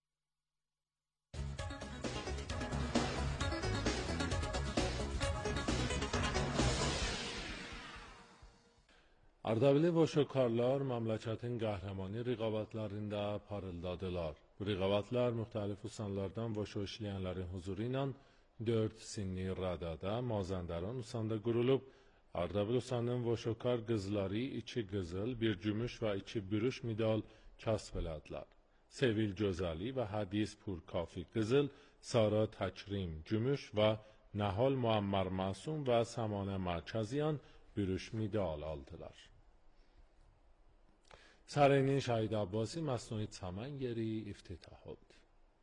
Ərdəbili boşokarlar məmləkətin qəhrəmani rəqabətlərində parıldadılar. Bu rəqabətlər müxtəlif usanlardan boşo işləyənlərin huzuru ilə 4 sinni rədədə Mazandaran usanda qurulub. Ərdəbil usanın boşokar qızları 2 qızıl, 1 gümüş və 2 bürüş medal kəsb elədilər. Sevil Gözəli və Hədis Purkafi qızıl, Sara Təkrim gümüş və Nəhal Muammar Masum və Səmanə Mərkəziyan bürüş medal aldılar. سرینین شهید عباسی مصنوعی چمنگری افتتاح oldu.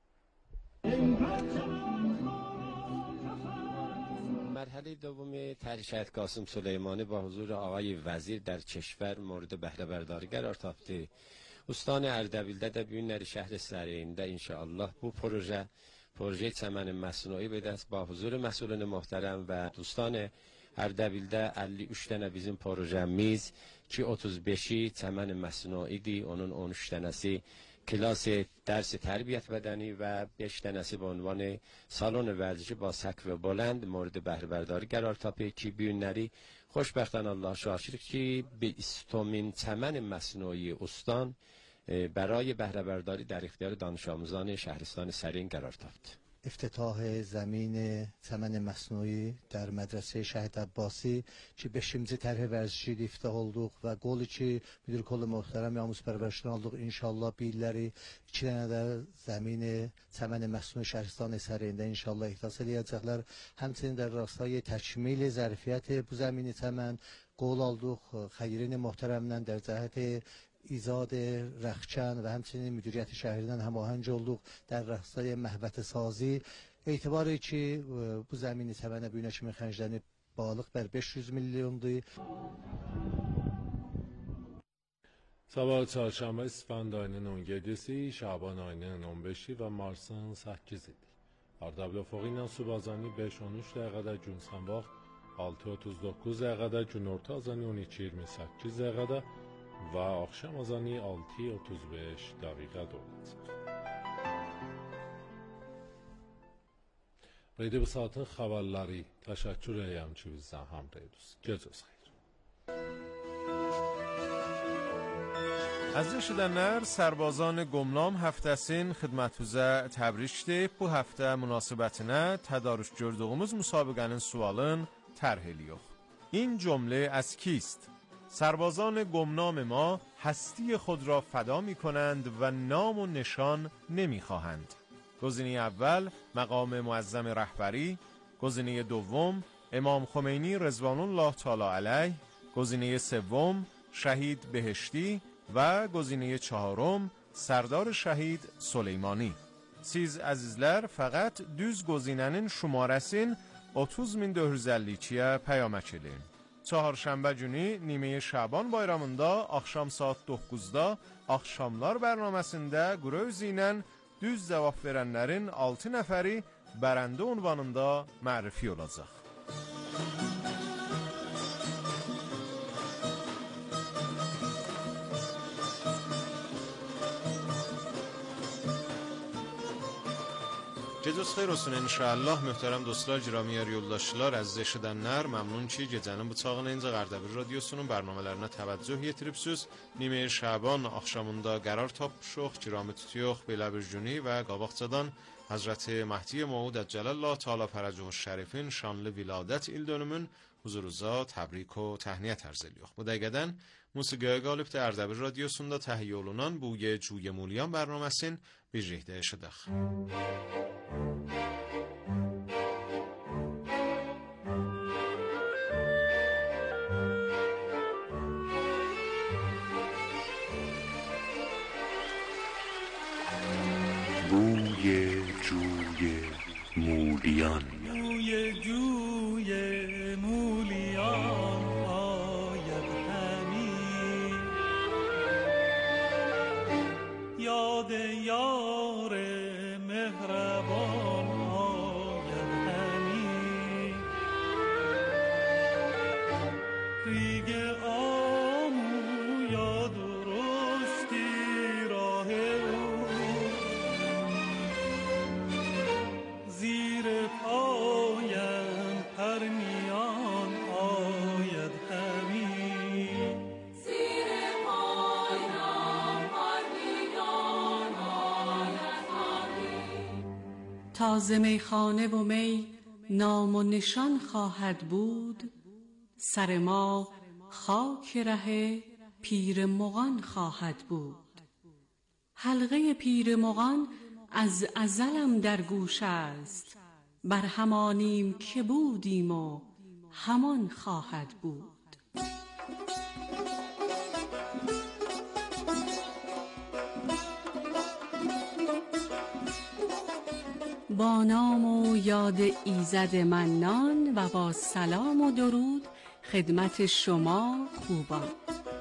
مرحله دوم طرح شهید قاسم سلیمانی با حضور آقای وزیر در کشور مورد بهره برداری قرار تاپdı. استان اردبیلdə də günləri şəhər səriyində inşallah bu proje çəmən məsnui به دست با حضور مسئولان محترم و دوستان Ərdəbildə 53 dənə bizim projemiz ki 35-i çəmən məsnuidir. Onun 13 dənəsi klas dərs tərbiyyət bədəni və 5 dənəsi به عنوان salon ورزشی با سقف بلند مورد بهره برداری قرار تاپه ki bu günləri خوشبختانه الله شاکر ki 20مین çəmən məsnui استان برای بهره برداری در اختیار دانش آموزان شهرستان سرین قرار تافت. افتتاح زمین çəmən məsnui در مدرسه شهید عباسی ki 5-ci tərh vərzişi ilə iftitah olduq və qol ki müdür kolu möhtərəm Yavuz Pərvərişdən aldıq. İnşallah bu illəri 2 dənə də زمین çəmən məsnui şəhristan əsərində inşallah ihdas edəcəklər. Həmçinin در راستای تکمیل ظرفیت bu زمین çəmən qol aldıq خیرین محترمdən در جهت ایجاد رخچن و همچنین مدیریت شهریدن هماهنگ olduq در راستای محوطه سازی اعتباری ki bu زمین çəmənə bu gün kimi xərclənib balıq bər 500 milyondur. Sabah çarşamba İsfand ayının 17'si, Şaban ayının 15'i ve Mars'ın 8'idir. Ardabil Ufuk ilə Subazani 5-13 dəqiqədə, gün Sənbax 6-39 dəqiqədə, gün Orta Azani 12-28 dəqiqədə və axşam azani 6-35 dəqiqədə olacaq. Radio Saat'ın xəbərləri. Təşəkkür edirəm ki, bizdən hamraydınız. Gecəniz xeyir. از شدنر سربازان گمنام هفتسین خدمتوزه تبریکdir. Bu hafta münasibətine tədarüş gördüğümüz müsabiqənin sualın tərheliyox. این جمله از کیست؟ سربازان گمنام ما هستی خود را فدا می کنند و نام و نشان نمی خواهند. گزینه اول مقام معظم رهبری، گزینه دوم امام خمینی رضوان الله تعالی علیه، گزینه سوم شهید بهشتی و گزینه چهارم سردار شهید سلیمانی. Siz əzizlər fəqət düz gozинənin şumarəsin 30452-yə pəyamək edin. Çaharşənbə günü Nimə Şaban bayramında axşam saat 9-da Axşamlar bərnaməsində qürövzi ilə düz cavab verənlərin 6 nəfəri bərəndə ünvanında mərifə olacaq. Gecəniz xeyir olsun inşallah möhtərəm dostlar, giramiyyər yoldaşlar, əziz eşidənlər, məmnun ki gecənin bıçağına incə Ərdəbil radiosunun bərnamələrinə təvəccüh yetiribsiniz. Nimə Şaban axşamında qərar tapmışıq, girami tutuyox belə bir günü və qabaqcadan Həzrəti Məhdi Maud Əcələlllah Teala Fərəcuhu Şərifin şanlı viladət il dönümün huzurunuza təbrik və təhniyət ərz edirik. Bu dəqiqədən musiqiyə qalib də Ərdəbil radiosunda təhiyyə olunan bu Cuye Mulyan bərnaməsin bir rihdə eşidək. بوی جوی مولیان بوی جوی مولیان آید همی یاد یار مهربان آید همی ریگ آمو یا درستی راه او زیر پایم پرنیان آید همی زیر پایم پرنیان آید همی تا ز میخانه و می نام و نشان خواهد بود سر ما خاک ره پیر مغان خواهد بود حلقه پیر مغان از ازلم در گوش است بر همانیم که بودیم و همان خواهد بود با نام و یاد ایزد منان و با سلام و درود خدمت شما خوبان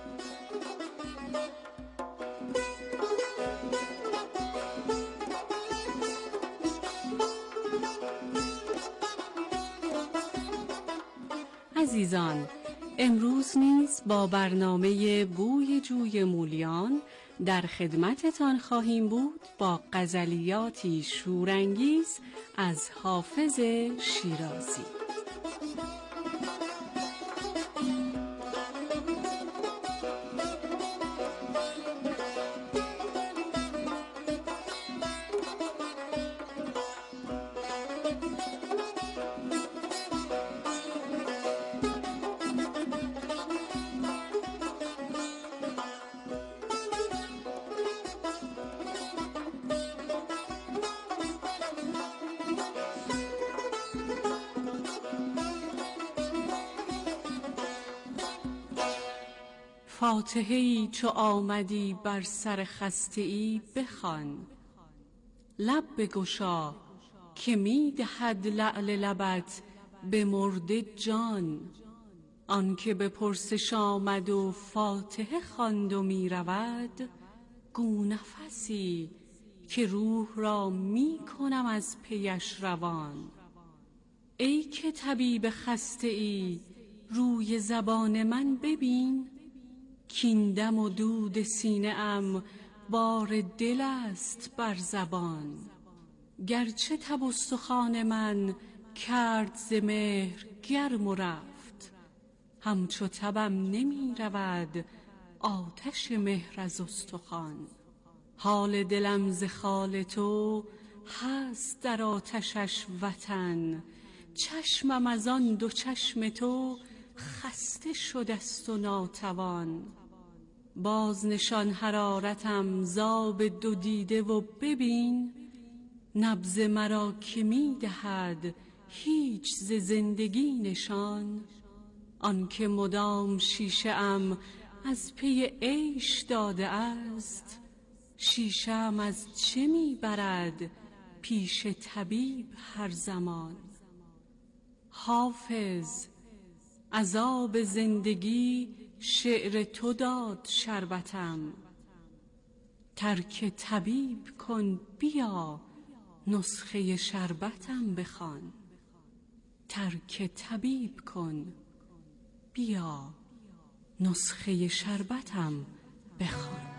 عزیزان امروز نیز با برنامه بوی جوی مولیان در خدمتتان خواهیم بود با غزلیاتی شورانگیز از حافظ شیرازی فاتحه‌ای چو آمدی بر سر خسته ای بخوان. لب بگشا که می دهد لعل لبت به مرده جان. آنکه به پرسش آمد و فاتحه خواند و می رود، گو نفسی که روح را می کنم از پیش روان. ای که طبیب خسته ای روی زبان من ببین، کین دم و دود سینه ام بار دل است بر زبان. گرچه تب استخوان من کرد ز مهر گرم و رفت، همچو تبم نمی رود آتش مهر از استخوان. حال دلم ز خال تو هست در آتشش وطن، چشمم از آن دو چشم تو خسته شده است و ناتوان. باز نشان حرارتم زاب دو دیده و ببین، نبض مرا که می دهد هیچ ز زندگی نشان. آنکه مدام شیشه ام از پی عیش داده است، شیشه ام از چه می برد پیش طبیب هر زمان. حافظ عذاب زندگی شعر تو داد شربتم، ترک طبیب کن بیا نسخه شربتم بخوان. ترک طبیب کن بیا نسخه شربتم بخوان.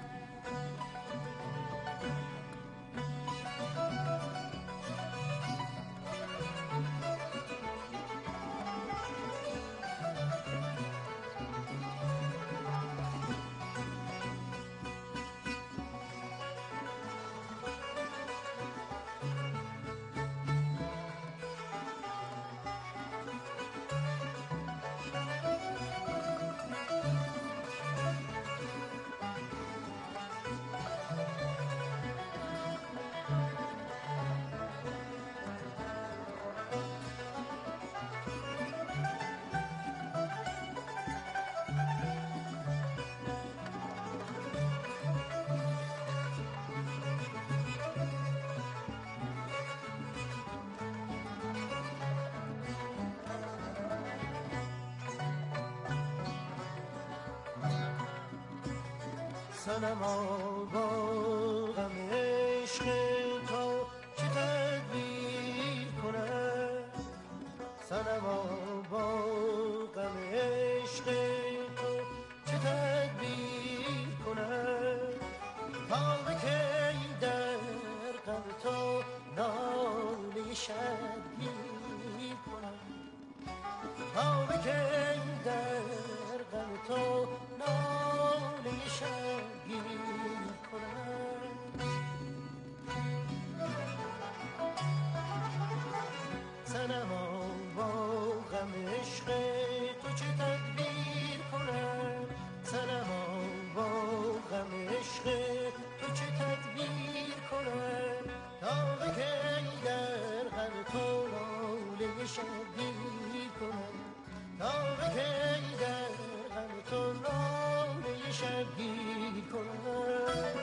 صنما با غم عشق تو چه تدبیر کند؟ صنما با غم عشق تو چه تدبیر کند؟ تا به کی در غم تو ناله شبگیر کند؟ تا به کی در غم تو ناله شبگیر کند؟ صنما با غم عشق تو چه تدبیر کند؟ صنما با غم عشق تو چه تدبیر کند؟ تا به کی در غم تو ناله شبگیر کند؟ تا به کی در غم تو ناله شبگیر کند؟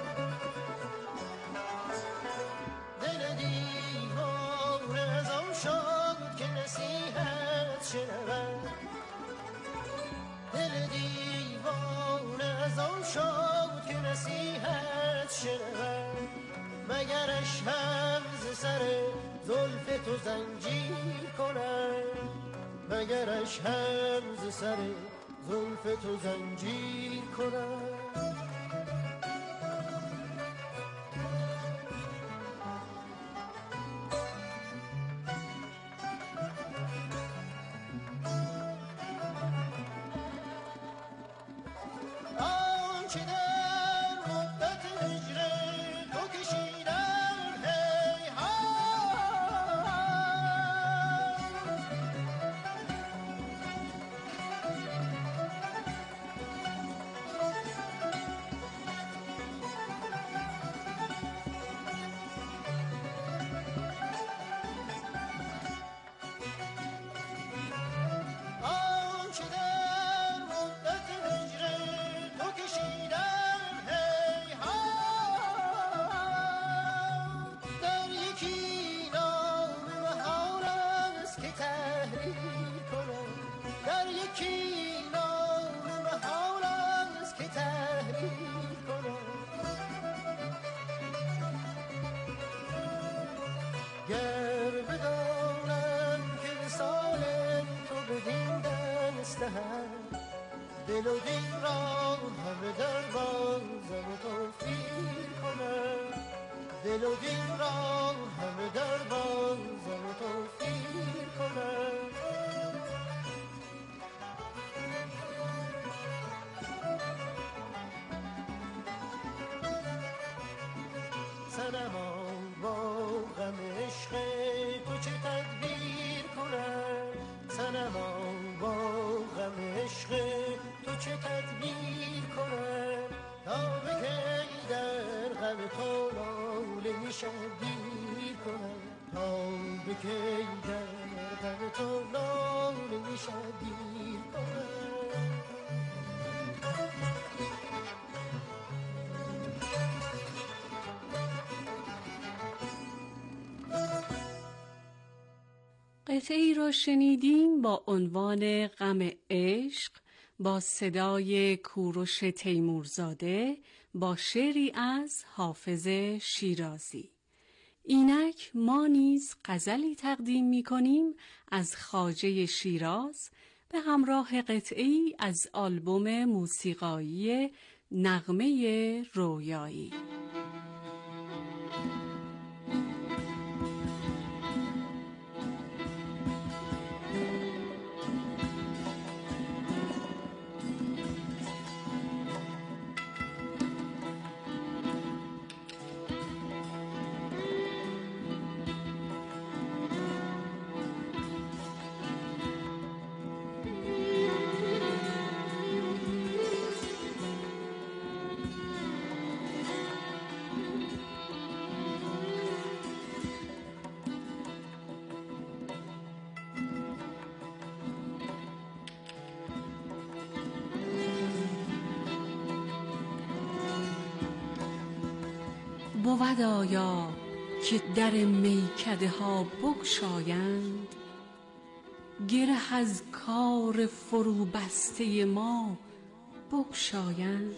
دل دیوانه از آن شد که نصیحت شنود، دل دیوانه از آن شد که نصیحت شنود، مگرش هم ز سر زلف تو زنجیر کند، مگرش هم ز سر زلف تو زنجیر کند؟ آنچه در مدت هجر تو کشیدم هیهات، گر بدانم که وصال تو بدین دست هم دل و دین را همه در بازم توفیر کنم دل و دین را همه در بازم توفیر کنم صنما با غم عشق تو چه تدبیر کنم صنما با غم عشق تو چه تدبیر کنم تا به کی در غم تو ناله شبیر کنم تا به کی در غم تو ناله شبیر کنم قطعه‌ای را شنیدیم با عنوان غم عشق با صدای کوروش تیمورزاده با شعری از حافظ شیرازی. اینک ما نیز غزلی تقدیم می‌کنیم از خواجه شیراز به همراه قطعه‌ای از آلبوم موسیقایی نغمه رویایی. بود آیا که در میکده ها بگشایند گره از کار فرو بسته ما بگشایند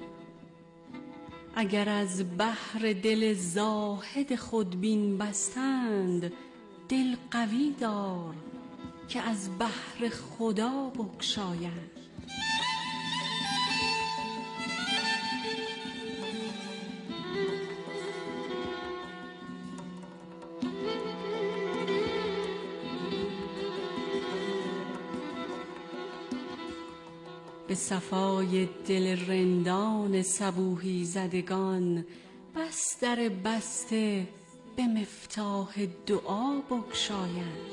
اگر از بحر دل زاهد خودبین بستند دل قوی دار که از بحر خدا بگشایند به صفای دل رندان صبوحی زدگان بس در بسته به مفتاح دعا بگشایند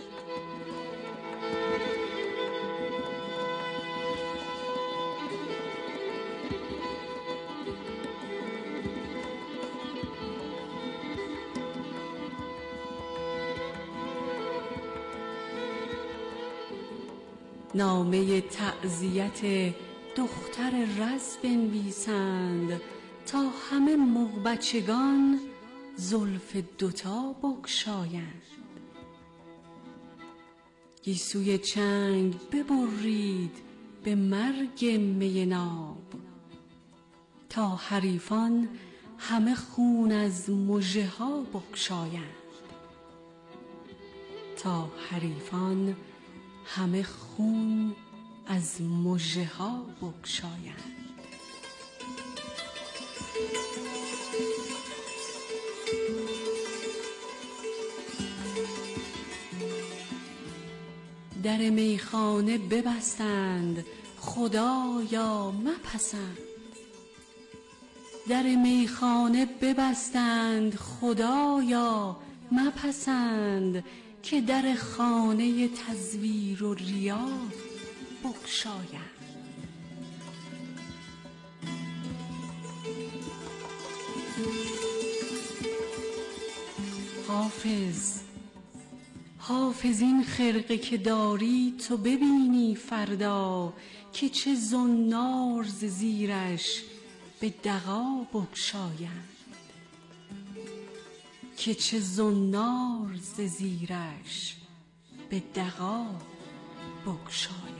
نامه تعزیت دختر رز بنویسند تا همه مغبچگان زلف دوتا بگشایند گیسوی چنگ ببرید به مرگ می ناب تا حریفان همه خون از مژه ها بگشایند تا حریفان همه خون از مژه ها بگشایند در میخانه ببستند خدایا مپسند در میخانه ببستند خدایا مپسند که در خانه تزویر و ریا بگشایند حافظ این خرقه که داری تو ببینی فردا که چه زنار ز زیرش به دغا بگشایند که چه زنار ز زیرش به دغا بگشایند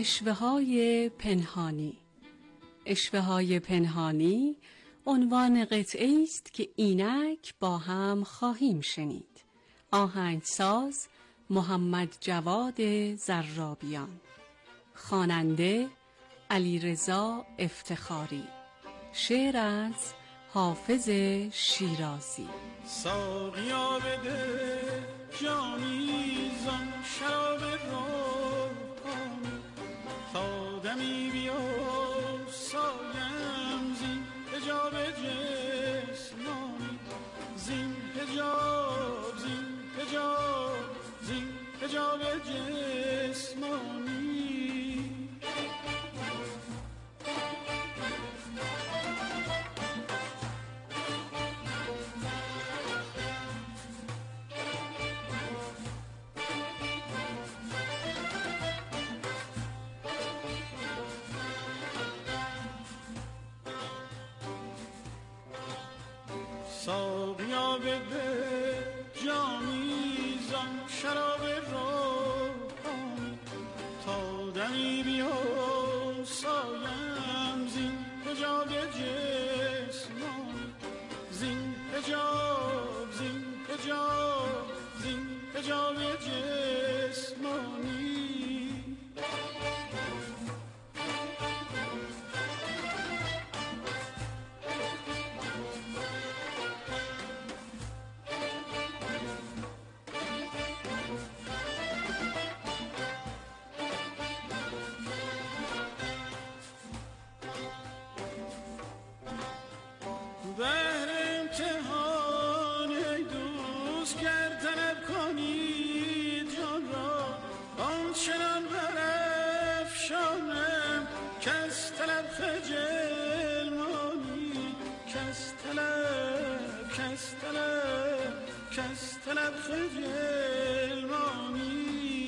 اشوه‌های پنهانی. اشوه‌های پنهانی عنوان قطعه است که اینک با هم خواهیم شنید. آهنگساز محمد جواد زرابیان، خواننده علیرضا افتخاری، شعر از حافظ شیرازی. ساقیا بده جامی زان شراب روحانی، تا دمی بیا سایم زین حجاب جسمانی، زین حجاب زین حجاب جسمانی. ساقیا بده جامی زان شراب روحانی، تا دمی بیا سایم زین حجاب جسمانی، زین حجاب زین حجاب جسمانی. بهر امتحان ای دوست گر طلب کنی جان را، آنچنان برافشانم کس طلب خجل مانی، کس طلب خجل مانی.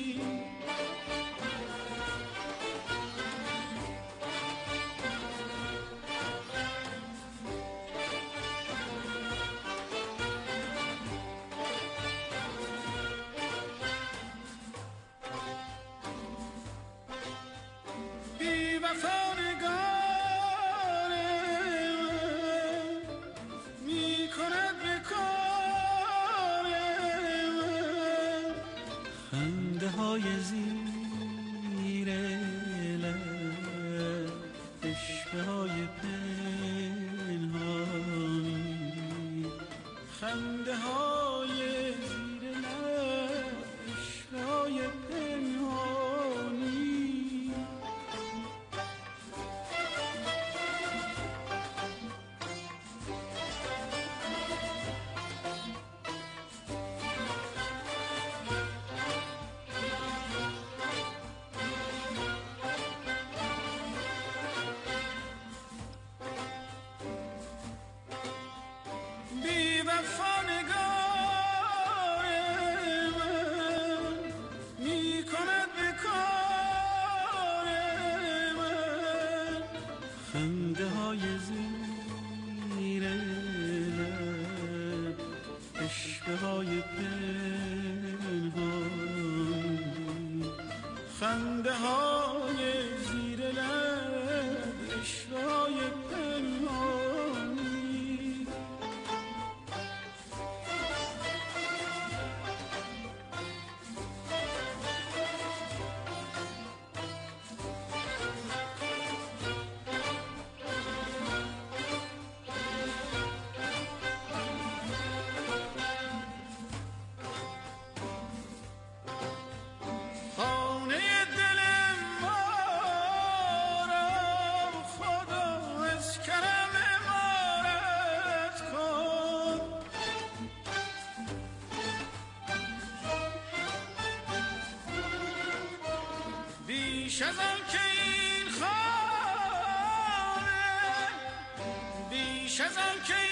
زیر لب اشوه‌های پنهانی، خنده های زیر لب اشوه‌های پنهانی. خنده های زیر لب اشوه‌های پنهانی. بیش از آن که این خانه، بیش از آن که